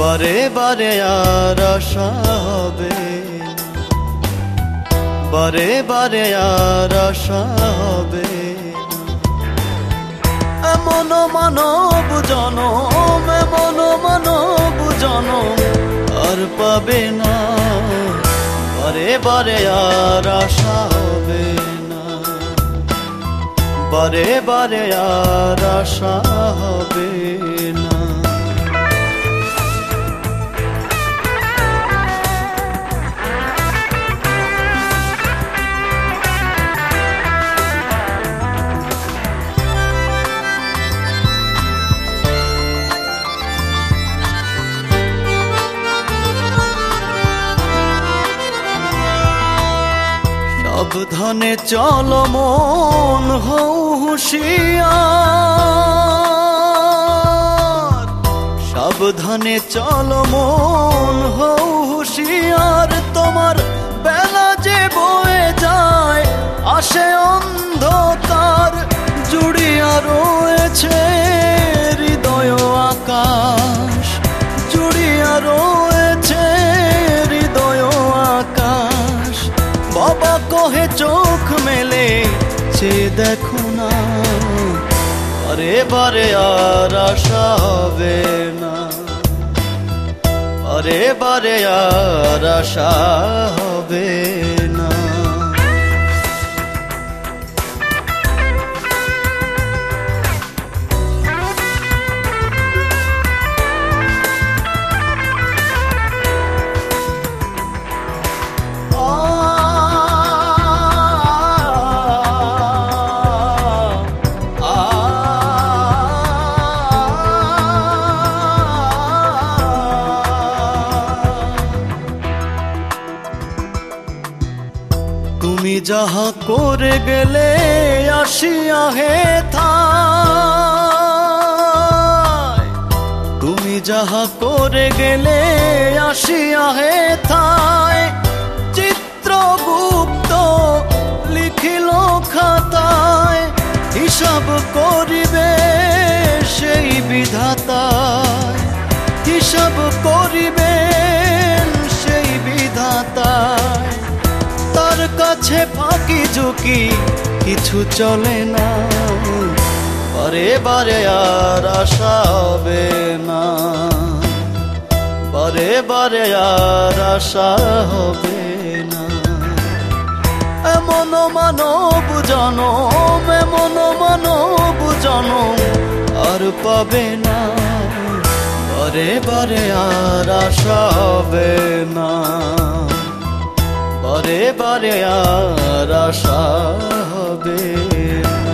বারে বারে আর আশা হবে না, বারে বারে আর আশা হবে না। এমন মানব জনম, এমন মানব জনম আর পাবে না, বারে বারে আর আশা হবে না, বারে বারে আর আশা হবে না। সাবধানে চলো মন হও হুঁশিয়ার, সাবধানে চলো মন হও হুঁশিয়ার। তোমার বেলা যে বয়ে যায় আসে অন্ধকার, জুড়িয়া রয়েছে হৃদয় আকাশ, জুড়িয়া রয়েছে হৃদয় আকাশ। বাবা কহে চোখ মেলে সে দেখো না, বারে বারে আর আশা হবে না, বারে বারে আর আশা হবে না। তুমি যাহা করে গেলে আসিয়া হে থায়, তুমি যাহা করে গেলে আসিয়া হে থায়। চিত্রগুপ্ত লিখিল খাতায়, হিসাব করিবে সেই বিধাতায়, হিসাব করিবেন সেই বিধাতায়। তার কাছে ফাঁকি ঝুঁকি কিছু চলে না, বারে বারে আর আশা হবে না, বারে বারে আর আশা হবে না। এমন মানব জনম, এমন মানব জনম আর পাবে না, বারে বারে আর আশা হবে না, বারে বারে আর আশা হবে না।